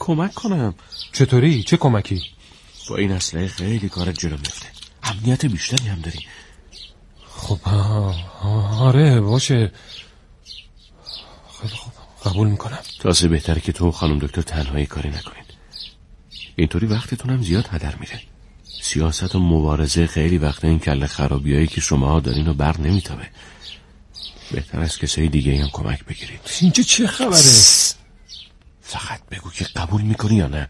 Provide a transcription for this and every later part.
کمک کنم. چطوری؟ چه کمکی؟ با این اسلحه خیلی کارت جلو میفته. امنیت بیشتری هم داری. خب آره باشه. خیلی خوب قبول میکنم. تازه بهتره که تو و خانم دکتر تنهایی کاری نکنین. اینطوری وقتتون هم زیاد هدر میره. سیاست و مبارزه خیلی وقتا این کله خرابیایی که شما دارین رو بر نمیتابه. بهتر از کسای دیگه هم کمک بگیرید. اینجا چه خبره؟ فقط بگو که قبول میکنی یا نه.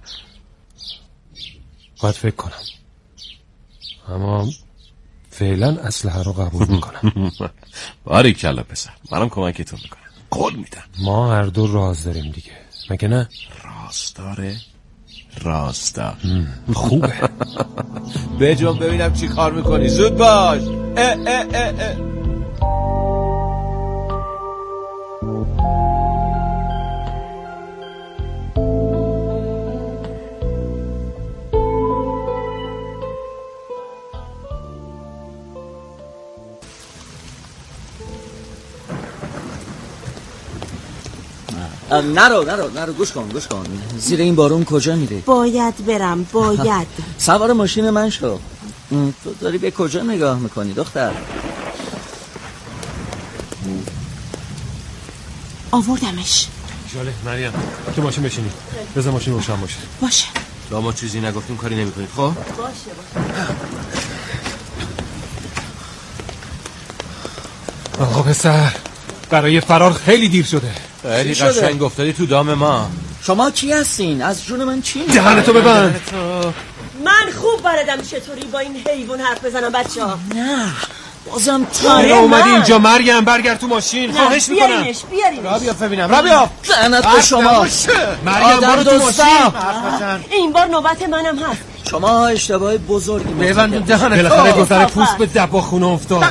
باید فکر کنم، اما فعلا اسلحه رو قبول میکنم. باریکلا پسر، منم کمکتون میکنم، قول میدم. ما هر دو راز داریم دیگه، مگه نه؟ راستاره راستا. خوبه. بجون ببینم چی کار میکنی. زود باش. نرو گوش کن. زیر این بارون کجا میری؟ باید برم. سوار ماشین من شو. تو داری به کجا نگاه میکنی دختر؟ آوردمش. جاله مریم تو ماشین بشینی. بذار ماشین روشن باشه. باشه. ما چیزی نگفتیم کاری نمیکنید. خب باشه. آقا پسر برای فرار خیلی دیر شده. خیلی قشنگ افتادی تو دام ما. شما کی هستین؟ از جون من چی؟ دهنتو ببند. من خوب بلدم چطوری با این حیوان حرف بزنم بچه‌ها. نه بازم تو اومدی اینجا. مریم برگرد تو ماشین. خواهش میکنم. بیارینش. رابیا ببینم. رابیا لعنت به شما. مریم برو تو ماشین. این بار نوبت منم هست. شما اشتباه بزرگی ببند دهنت. بالاخره گذر پوست به دباخونه افتاد.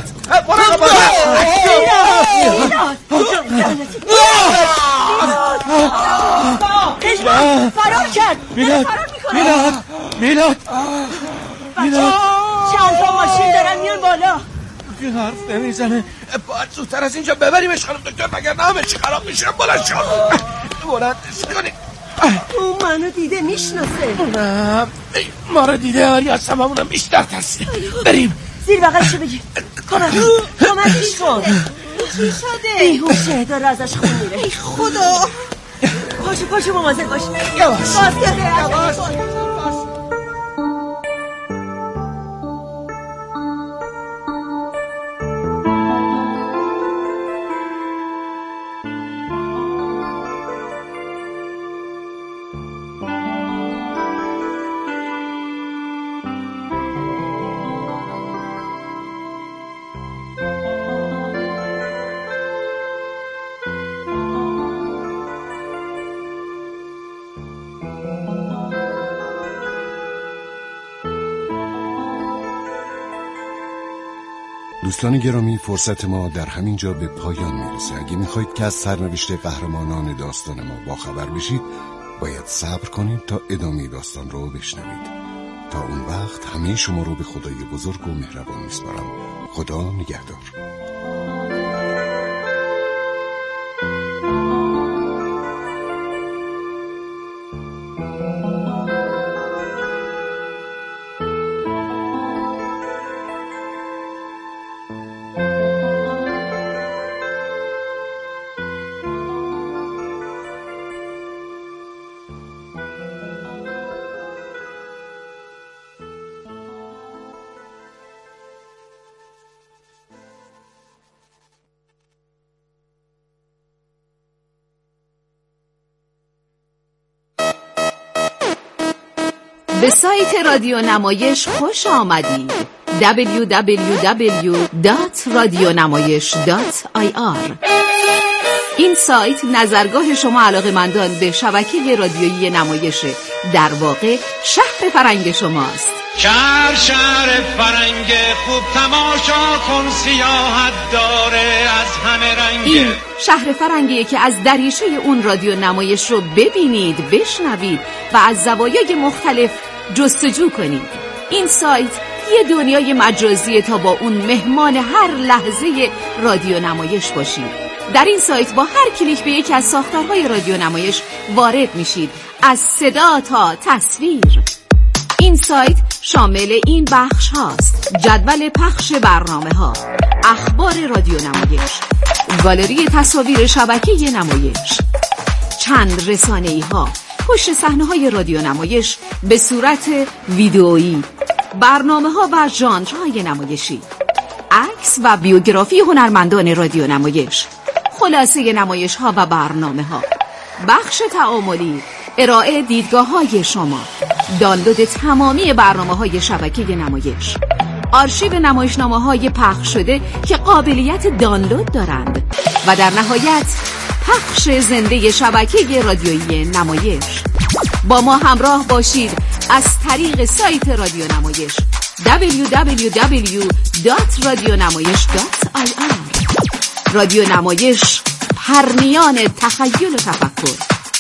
فرار کرد. میلاد چند تا ماشین دارن میان بالا. این حرف نمیزنه. باید زودتر از اینجا ببریمش خانم دکتر، مگر نه همه چی خراب میشه. بلندش کنید. اون منو دیده میشناسه. نه ما رو دیده. آری از هممونم بیشتر ترسیده. بریم. زیر بغلشو بگیر. کمکش کن. چی شده؟ بیهوشه داره ازش خون میره. ای خدا. پاشو مواظب باش. یواش. دوستان گرامی، فرصت ما در همین جا به پایان میرسه. اگه میخواید که از سرنوشت قهرمانان داستان ما باخبر بشید، باید صبر کنید تا ادامه داستان رو بشنوید. تا اون وقت همه شما رو به خدای بزرگ و مهربان میسپارم. خدا نگهدار. به سایت رادیو نمایش خوش آمدید. www.radionamayish.ir. این سایت نظرگاه شما علاقه‌مندان به شبکه رادیویی نمایشه. در واقع شهر فرنگ شماست. شهر فرنگ خوب تماشا کن، سیاحت داره از همه رنگ. این شهر فرنگیه که از دریچه اون رادیو نمایش رو ببینید، بشنوید و از زوایای مختلف جستجو کنید. این سایت یه دنیای مجازیه تا با اون مهمان هر لحظه رادیو نمایش باشید. در این سایت با هر کلیک به یکی از ساختارهای رادیو نمایش وارد میشید. از صدا تا تصویر. این سایت شامل این بخش هاست: جدول پخش برنامه ها، اخبار رادیو نمایش، گالری تصاویر شبکه نمایش، چند رسانه‌ای ها، پشت صحنه های رادیو نمایش به صورت ویدئویی، برنامه ها و ژانرهای نمایشی، عکس و بیوگرافی هنرمندان رادیو نمایش، خلاصه نمایش ها و برنامه ها، بخش تعاملی، ارائه دیدگاه های شما، دانلود تمامی برنامه های شبکه نمایش، آرشیو نمایشنامه های پخش شده که قابلیت دانلود دارند و در نهایت پخش زنده شبکه رادیویی نمایش. با ما همراه باشید از طریق سایت رادیو نمایش www.radionamayish.ir. رادیو نمایش، پرنیان تخیل و تفکر.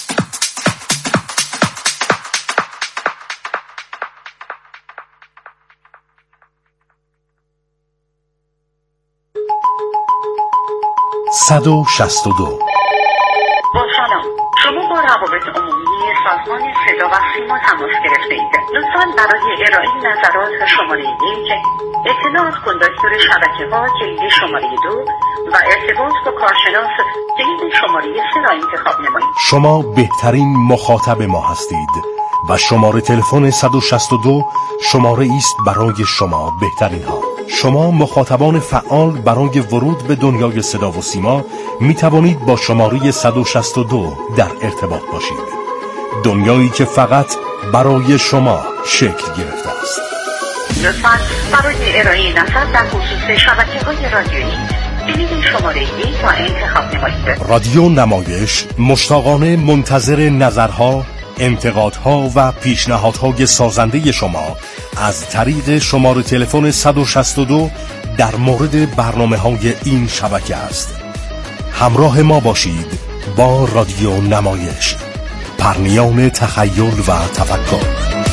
با سلام، شما با روابط عمومی سازمان صدا و سیما تماس گرفته اید. لطفاً برای ارائه نظرات شماره 1 اطلاعات کن دستور شبکه ها کلید شماره 2 و ارتباط با کارشناس کلید شماره 3 را انتخاب نمایید. شما بهترین مخاطب ما هستید و شماره تلفن 162 شماره است برای شما بهترین ها. شما مخاطبان فعال برای ورود به دنیای صدا و سیما می توانید با شماره 162 در ارتباط باشید. دنیایی که فقط برای شما شکل گرفته است. لطفاً برای ارائه نظر در خصوص شبکه‌های رادیویی کلید شماره 1 را انتخاب نمایید. رادیو نمایش مشتاقانه منتظر نظرها، انتقادها و پیشنهادهای سازنده شما از طریق شماره تلفن 162 در مورد برنامه‌های این شبکه است. همراه ما باشید با رادیو نمایش، پرنیان تخیل و تفکر.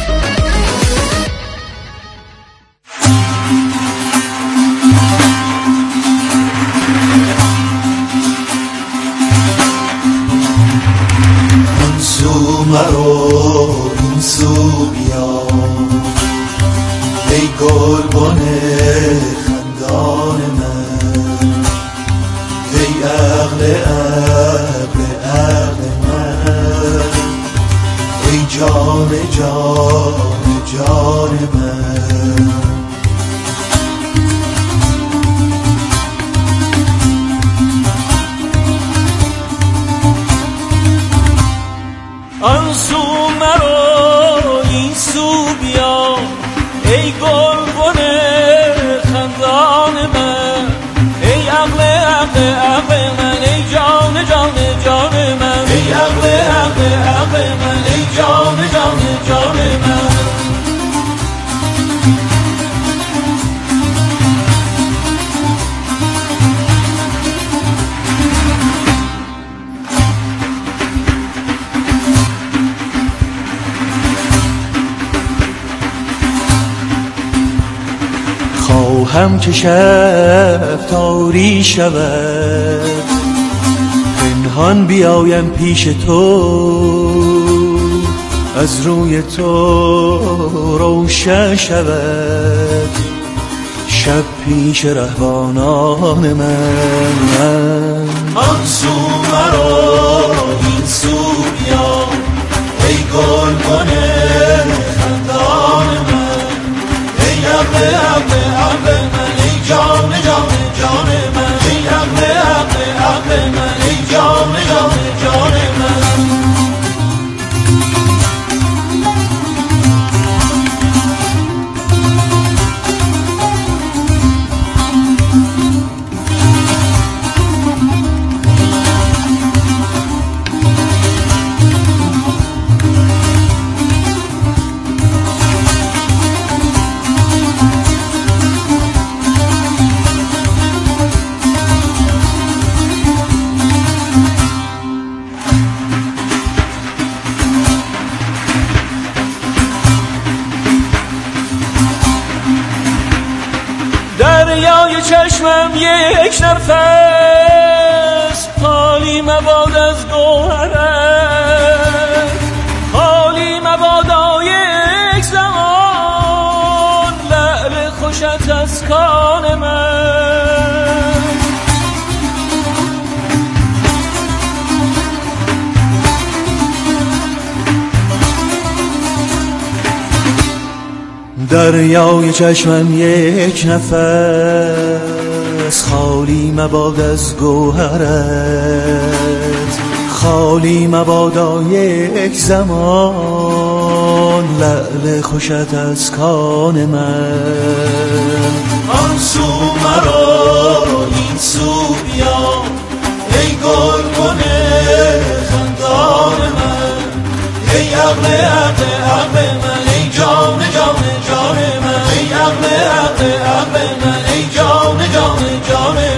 مرو این سو بیا ای گلبن خندان من، ای عقل عقل عقل من، ای جان جان جان من. آن سو مرو این سو بیا ای گلبن خندان من، ای عقل عقل عقل من، ای جان جان جان من، ای عقل عقل عقل من، ای جان جان جان من. خواهم که شب تاری شود، پنهان بیایم پیش تو، از روی تو روشن شود شب پیش رهبانان من. آن سو مرو این سو بیا ای گلبن خندان من، ای عقل عقل عقل من، ای جان جان جان من، ای عقل عقل عقل من، ای جان جان جان من. دریای چشمم یک نفس خالی مباد از گوهرت، دریای چشمم یک نفس خالی مباد از گوهرت، خالی مبادا یک زمان لعل خوشت از کان من. آن سو مرا این سو بیا ای گلبن خندان من، ای عقل عقل عقل من، ای جان جان جان من، ای عقل عقل عقل من، ای جان جان جان من.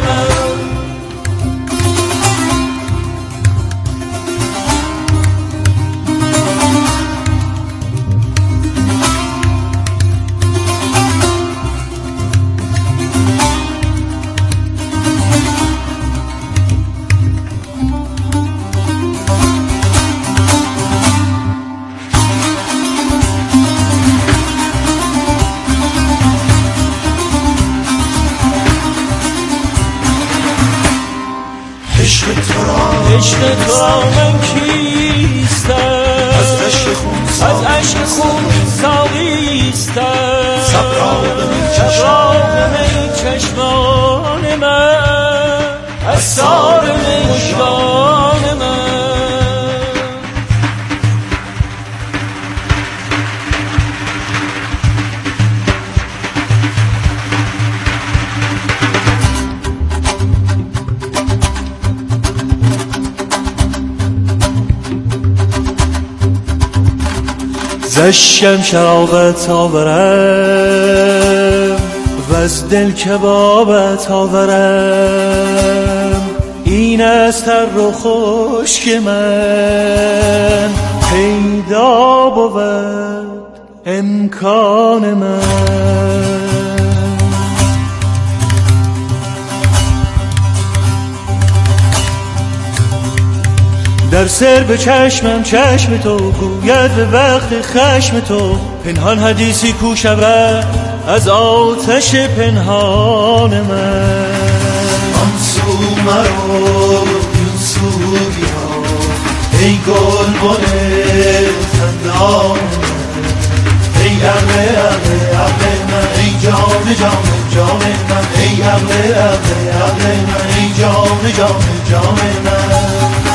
عشق تو را من کیستم، از عشق خون ساقیستم، سبراب می چشمان من، اسرار مژگان من. زشکم شرابت آورم و از دل کبابت آورم، این از تر و خشک من پیدا بود امکان من. در سر به چشمم چشم تو گوید به وقت خشم تو، پنهان حدیثی کو شود از آتش پنهان من. آن سو مرا این سو بیا ای گلبن خندان من، ای عقل عقل عقل من، ای جان جان جان من، ای عقل عقل عقل من، ای جان جان جان من.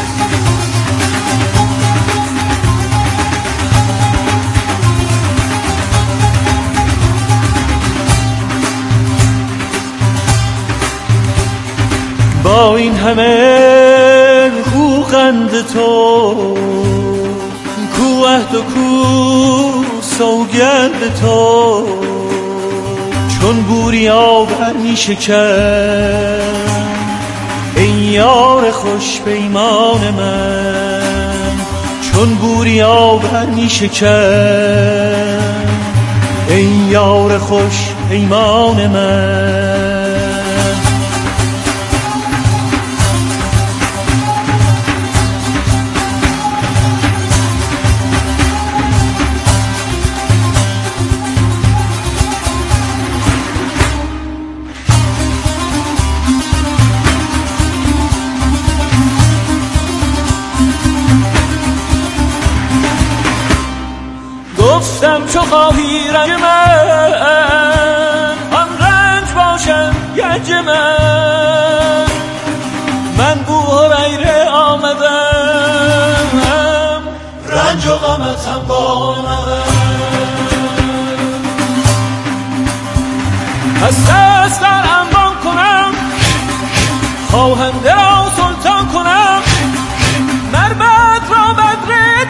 با این همه خوغند تو، کو عهد و کو سوگند تو، چون بوریا بر می شکن ای یار خوش پیمان من، چون بوریا بر می شکن ای یار خوش پیمان من. گفتم چو خواهی رنج من آن رنج باشم گنج من، من بو هریره آمدم رنج و غمت هم با من. از دست در انبان کنم خواهنده را سلطان کنم، مربط را بدر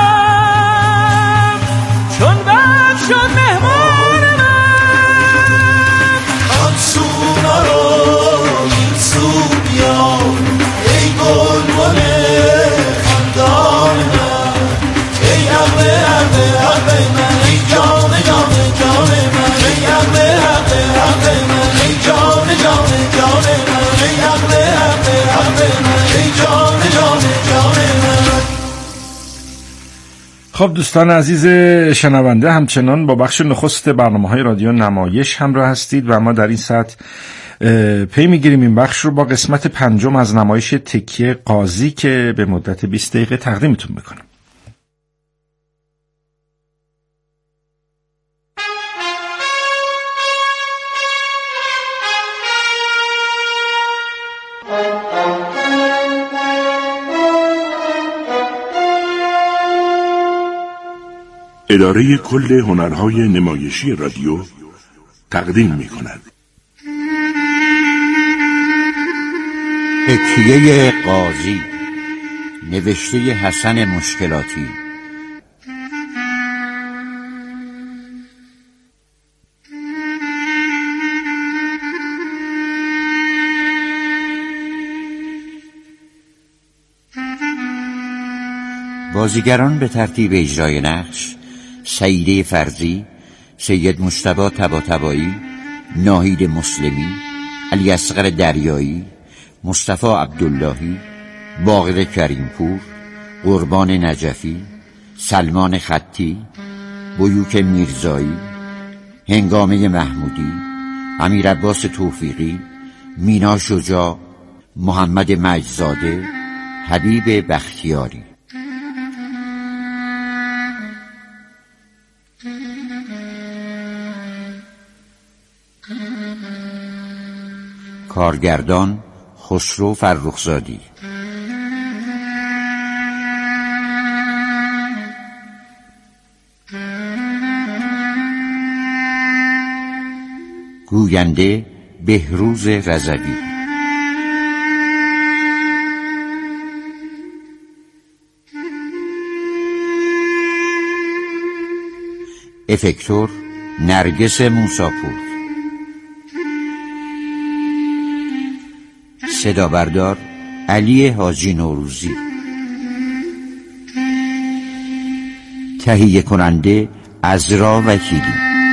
دم چون بد شد مهمان من. آن سو مرا این سو بیا ای گلبن خندان من، ای عقل عقل عقل من، ای جان جان جان من، ای عقل عقل عقل من، ای جان جان جان من، ای عقل عقل عقل من، ای جان جان جان من. خب دوستان عزیز شنونده، همچنان با بخش نخست برنامه‌های رادیو نمایش همراه هستید و ما در این ساعت پی میگیریم این بخش رو با قسمت 5 از نمایش تکیه قاضی که به مدت 20 دقیقه تقدیمتون میکنم. اداره کل هنرهای نمایشی رادیو تقدیم می‌کند. تکیه قاضی، نوشته حسن مشکلاتی. بازیگران به ترتیب اجرای نقش: سعیده فرزی، سید مجتبی طباطبایی، ناهید مسلمی، علی اصغر دریایی، مصطفی عبداللهی، باقر کریمپور، قربان نجفی، سلمان خطی، بیوک میرزایی، هنگامه محمودی، امیر عباس توفیقی، مینا شجاع، محمد مجزاده، حبیب بختیاری. کارگردان خسرو فرخزادی. گوینده بهروز رضوی. افکتور نرگس موساپور. صدا بردار علی حاجی نوروزی. تهیه کننده عزرا وکیلی.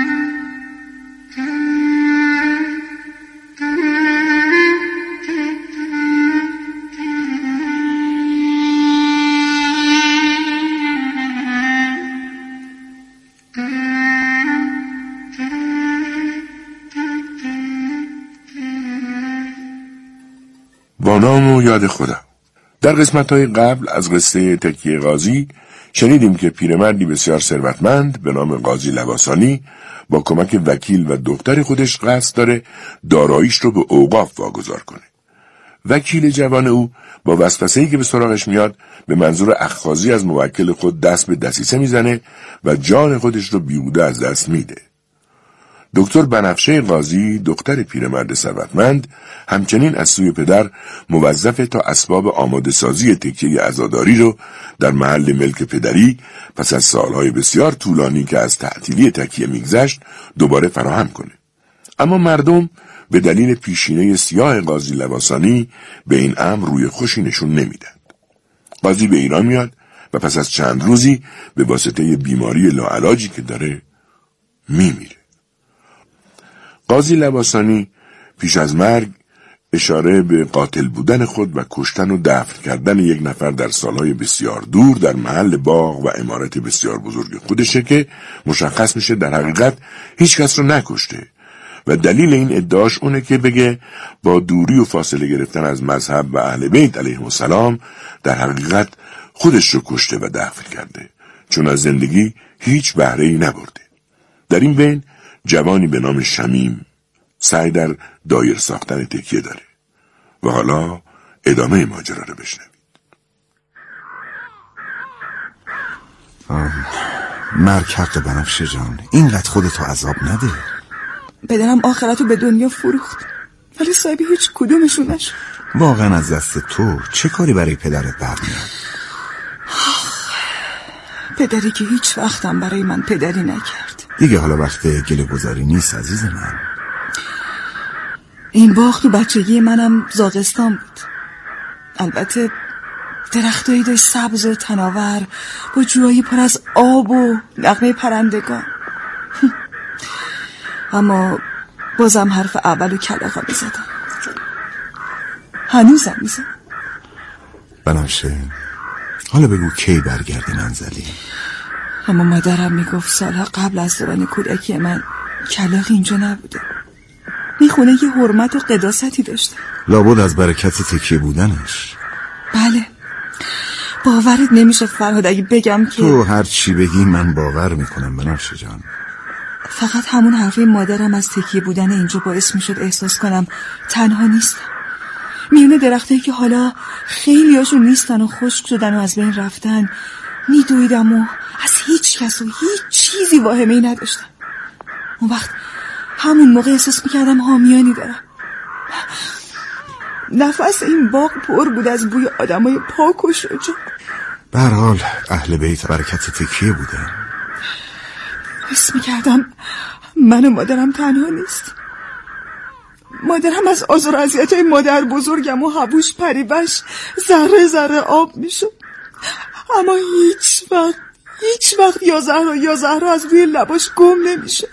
با نام و یاد خدا. در قسمت‌های قبل از قصه تکیه قاضی شنیدیم که پیرمردی بسیار ثروتمند به نام قاضی لواسانی با کمک وکیل و دختر خودش قصد داره داراییش رو به اوقاف واگذار کنه. وکیل جوان او با وسوسه‌ای که به سراغش میاد به منظور اخاذی از موکل خود دست به دسیسه میزنه و جان خودش رو بیهوده از دست میده. دکتر بنفشه قاضی، دختر پیرمرد ثروتمند، همچنین از سوی پدر موظفه تا اسباب آماده سازی تکیه عزاداری رو در محل ملک پدری پس از سالهای بسیار طولانی که از تعطیلی تکیه میگذشت دوباره فراهم کنه. اما مردم به دلیل پیشینه سیاه قاضی لواسانی به این امر روی خوشی نشون نمیدن. قاضی به ایران میاد و پس از چند روزی به واسطه بیماری لاعلاجی که داره میمیره. قاضی لواسانی پیش از مرگ اشاره به قاتل بودن خود و کشتن و دفن کردن یک نفر در سالهای بسیار دور در محل باغ و عمارت بسیار بزرگ خودشه که مشخص میشه در حقیقت هیچ کس رو نکشته و دلیل این ادعاش اونه که بگه با دوری و فاصله گرفتن از مذهب و اهل بیت علیهم السلام در حقیقت خودش رو کشته و دفن کرده، چون از زندگی هیچ بهره‌ای نبرده. در این بین جوانی به نام شمیم سعی در دایر ساختن تکیه داره و حالا ادامه ماجرا رو بشنوید. مرگ حق بنفشه جان، اینقدر خودتو عذاب نده. پدرم آخرتو به دنیا فروخت ولی صاحبی هیچ کدومشون نشد. واقعا از دست تو چه کاری برای پدرت برمیاد؟ پدری که هیچ وقتم برای من پدری نکرد. دیگه حالا وقت گله گذاری نیست عزیز من. این باغ تو بچگی منم زاغستان بود. البته درختایی داشت سبز و تناور با جوهایی پر از آب و نغمه پرندگان. اما بازم حرف اولو کلاغا میزدم، هنوزم میزدم. بنفشه حالا بگو کی برگردی منزلی؟ اما مادرم میگفت سالها قبل از دوران کودکی من کلاغ اینجا نبوده. این خونه یه حرمت و قداستی داشته. لابد از برکت تکیه بودنش. بله، باورت نمیشه فرهاد اگه بگم که تو هر چی بگی من باور میکنم بنفشه جان. فقط همون حرفه مادرم از تکیه بودن اینجا باعث میشد احساس کنم تنها نیستم. میونه درختایی که حالا خیلی هاشون نیستن و خشک شدن و از بین رفتن میدویدم و از هیچ کس و هیچ چیزی واهمه‌ای نداشتم. اون وقت همون موقع احساس میکردم حامیانی دارم. نفس این باغ پر بود از بوی آدمای پاک و شجاع. به هر حال اهل بیت برکت تکیه بودن. حس میکردم من و مادرم تنها نیست. مادرم از آزار و اذیت‌های مادر بزرگم و حبوش پریوش ذره ذره آب میشد، اما هیچ وقت یا زهرا از روی لباش گم نمیشد.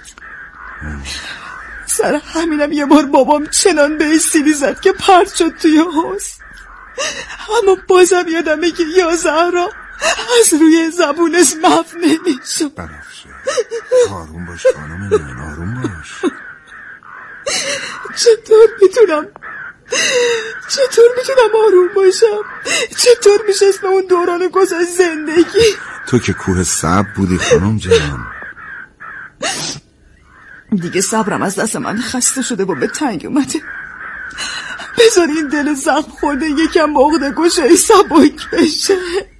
سر همینم یه بار بابام چنان به سیلی زد که پرت شد توی حوض، اما بازم یادمه که یا زهرا از روی زبونش محو نمیشد. بنفشه آروم باش خانم من، آروم باش. چطور میتونم آروم باشم؟ چطور میشه اسم اون دوران گذشت زندگی؟ تو که کوه صبر بودی خانم جان. دیگه صبرم از دست من خسته شده و به تنگ اومده. بذار این دل زخم خورده یکم عقده گشایی سبک بشه.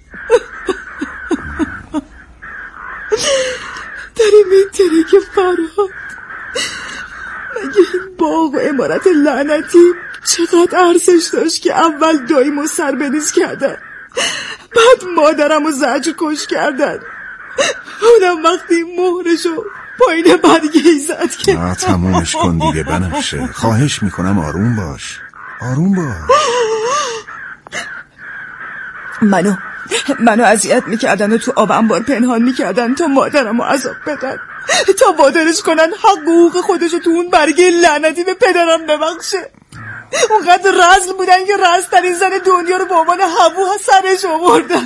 داری میتری که فرهاد، مگه این باغ و عمارت لعنتی چقدر ارزش داشت که اول داییمو سر بریز کردن، بعد مادرمو زجر کش کردن، اونم وقتی مهرشو پایین برگهی زد که تمومش کن دیگه بنفشه، خواهش میکنم آروم باش. منو اذیت میکردن و تو آب انبار پنهان میکردن تا مادرمو عذاب بدن، تا وادارش کنن حق و حقوق خودشو تو اون برگه لعنتی به پدرم ببخشه. اونقدر رزل بودن که رزل‌ترین زن دنیا رو به عنوان حبو سرش آوردن.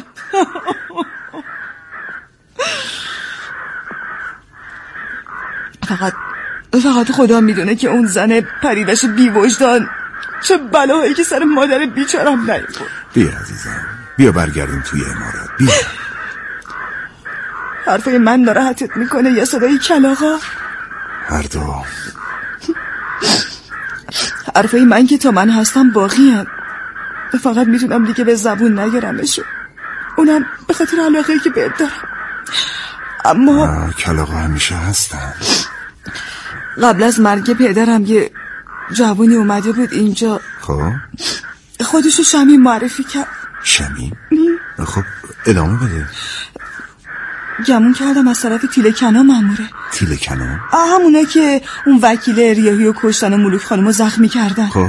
فقط خدا میدونه که اون زن پریوش بی وجدان چه بلاهایی که سر مادر بیچارم نیاورد. بیا عزیزم، بیا برگردیم توی عمارت. بیا. حرفای من ناراحتت میکنه یا صدای کلاغا؟ هر دو. حرفای من که تا من هستم باقی هم. فقط میتونم دیگه به زبون نیارمشو، اونم به خاطر علاقه‌ای که بهت دارم. اما کلاغا همیشه هستن. قبل از مرگ پدرم یه جوانی اومده بود اینجا. خب خودشو شمیم معرفی کرد. شمیم؟ خب ادامه بده. گمون کردم از طرف تیله کنا ماموره. تیله کنا؟ همونه که اون وکیل ریاحی و کشتن و ملوک خانمو زخمی کردن. خب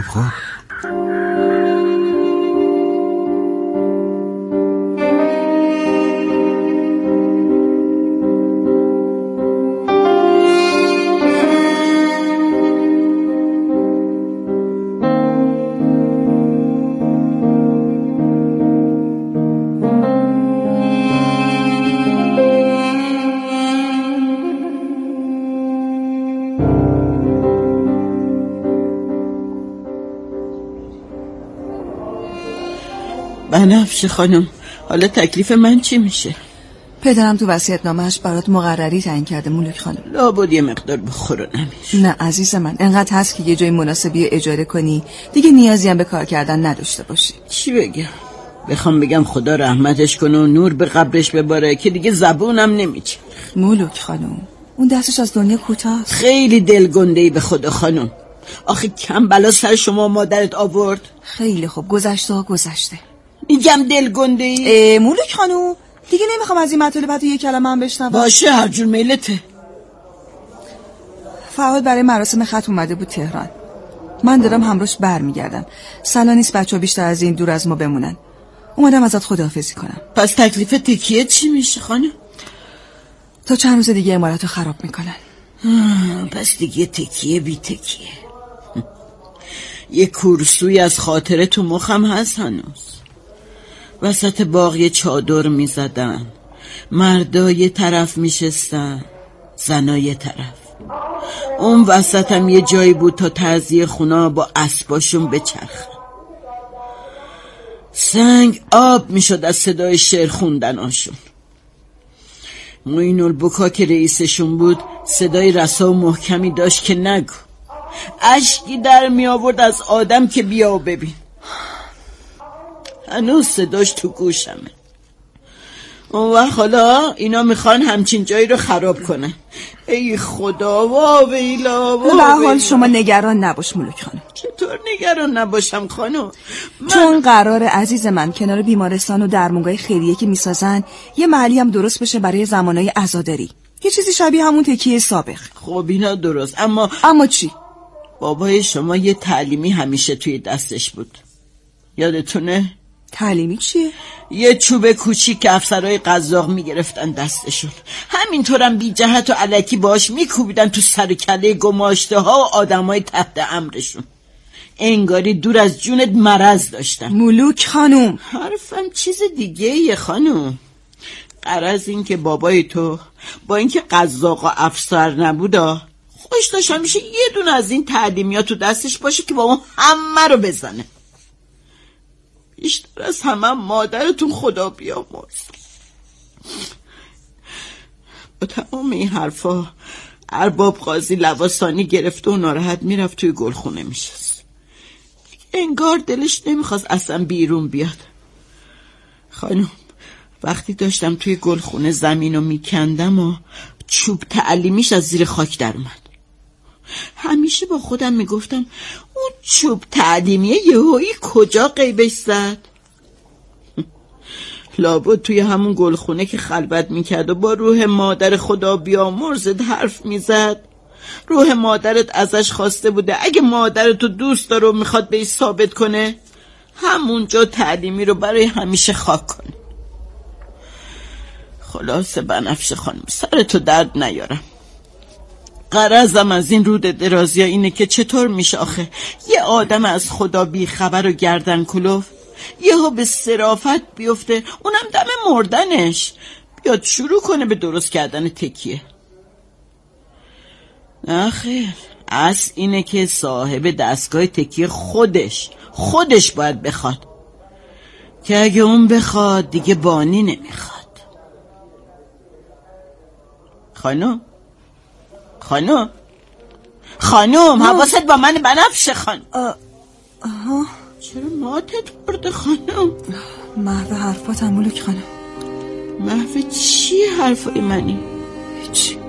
بنفشه خانم، حالا تکلیف من چی میشه؟ پدرم تو وصیت‌نامه‌اش برات مقرری تعیین کرده ملوک خانم. لابد یه مقدار بخور نمیشه. نه عزیز من، انقدر هست که یه جای مناسبی اجاره کنی، دیگه نیازی هم به کار کردن نداشته باشی. چی بگم؟ بخوام بگم خدا رحمتش کنه و نور به قبرش بباره که دیگه زبونم نمیچه. ملوک خانم اون دستش از دنیا کوتاست. خیلی دلگنده‌ای به خدا خانم. آخه کم بلا سر شما مادرت آورد. خیلی خوب، گذشته. میگم دلگنده‌ای. ملوک خانم دیگه نمیخوام از این مطالب یه کلمه هم بشنوم. باشه، هر جور میلته. فرهاد برای مراسم ختم اومده بود تهران. من دارم همراهش برمیگردم. سالا نیست بچه‌ها بیشتر از این دور از ما بمونن. اومدم ازت خداحافظی کنم. پس تکلیف تکیه چی میشه خانم؟ تا چند روز دیگه عمارتو خراب میکنن. پس دیگه تکیه بی تکیه. یه کورسوی از خاطره تو مخم هست هنوز. وسط باغ یه چادر میزدن، مردا یه طرف میشستن، زنا یه طرف. اون وسط هم یه جایی بود تا تعزیه خونا با اسباشون بچرخن. سنگ آب میشد از صدای شعر خوندناشون. معین البکا که رئیسشون بود صدای رسا و محکمی داشت که نگو. اشکی در می آورد از آدم که بیا و ببین. هنوز صداش تو گوشمه. و حالا اینا میخوان همچین جایی رو خراب کنن. ای خدا، واویلا. به حال شما نگران نباش ملوک خانم. چطور نگران نباشم خانم؟ چون قرار عزیز من کنار بیمارستان و درمونگاه خیریه که میسازن یه محلی هم درست بشه برای زمانهای عزاداری، یه چیزی شبیه همون تکیه سابق. خب اینا درست، اما چی؟ بابای شما یه تعلیمی همیشه توی دستش بود، یادتونه؟ تعلیمی چیه؟ یه چوب کوچیک که افسرهای قزاق میگرفتن دستشون، همینطورم بی جهت و الکی باش میکوبیدن تو سر کله گماشته ها و آدمای تحت امرشون. انگاری دور از جونت مرض داشتن. ملوک خانوم، حرفم چیز دیگه یه خانوم. غرض این که بابای تو با اینکه قزاق و افسر نبودا خوش داشت همیشه یه دونه از این تعلیمیات تو دستش باشه که با اون همه رو بزنه. بیشتر از همه مادرتون خدا بیامرز. با تمام این حرفا ارباب قاضی لواسانی گرفته و ناراحت میرفت توی گلخونه میشست. انگار دلش نمیخواست اصلا بیرون بیاد. خانم، وقتی داشتم توی گلخونه زمینو میکندم و چوب تعلیمیش از زیر خاک در اومد، همیشه با خودم میگفتم اون چوب تعلیمیه یهویی کجا غیبش زد؟ لابد توی همون گلخونه که خلوت میکرد و با روح مادر خدا بیامرزت حرف میزد. روح مادرت ازش خواسته بوده اگه مادرتو دوست داره و میخواد بهش ثابت کنه همونجا تعلیمی رو برای همیشه خاک کنه. خلاصه بنفشه خانم، سرتو درد نیارم. غرضم از این رود درازی اینه که چطور میشه آخه یه آدم از خدا بی خبر و گردن کلوف یهو به صرافت بیفته، اونم دم مردنش بیاد شروع کنه به درست کردن تکیه. آخه اصل اینه که صاحب دستگاه تکیه خودش باید بخواد، که اگه اون بخواد دیگه بانی نمیخواد. خانم حواست با من بنفشه خانم. چرا ماتت برده خانم؟ محو حرفاتم ملوک خانم. محو چی حرفای منی؟ هیچی.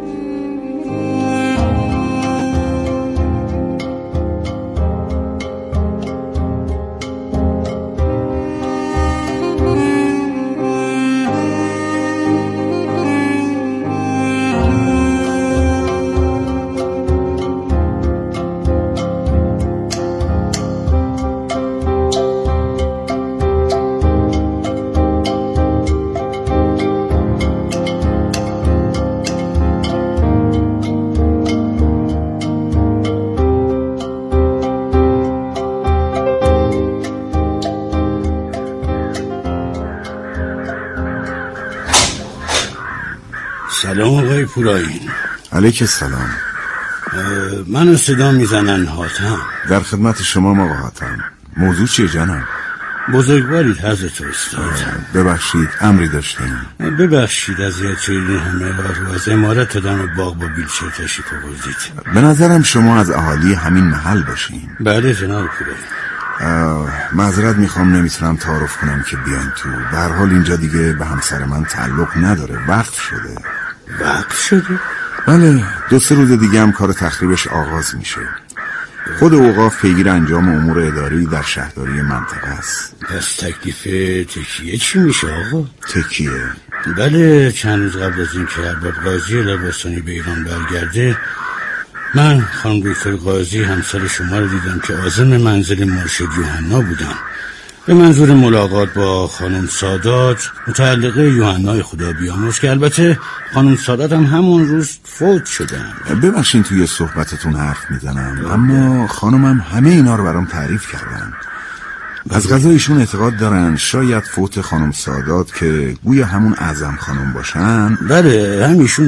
سلام آقای پورایین. علیک السلام. منو صدا میزنن حاتم. در خدمت شما آقا حاتم. موضوع چیه جانم؟ بزرگوارید حضرت استاد. ببخشید امری داشتیم. ببخشید اذیت شدین همه رو از عمارت دادن باغ با بیلچر تشریف آوردید. به نظرم شما از اهالی همین محل باشین. بله جناب پورایین. معذرت میخوام نمیتونم تعارف کنم که بیاین تو. به هر حال اینجا دیگه به همسر من تعلق نداره، وقف شده. وقف شده؟ بله، 2-3 روز دیگه هم کار تخریبش آغاز میشه. خود اوقاف پیگیر انجام امور اداری در شهرداری منطقه است. پس تکلیف تکیه چی میشه آقا؟ تکیه؟ بله، چند روز قبل از این که ارباب قاضی لواسانی به ایران برگرده من خانم دکتر قاضی همسر شما رو دیدم که عازم منزل مرشد یوحنا بودن به منظور ملاقات با خانم سادات متعلقه یوحنای خدا بیامرز که البته خانم سادات هم همون روز فوت شدن. ببخشین توی صحبتتون حرف میزنم، اما خانمم همه اینا رو برام تعریف کردن. از قضا ایشون اعتقاد دارن شاید فوت خانم سادات که گویا همون اعظم خانم باشن. بله، همیشون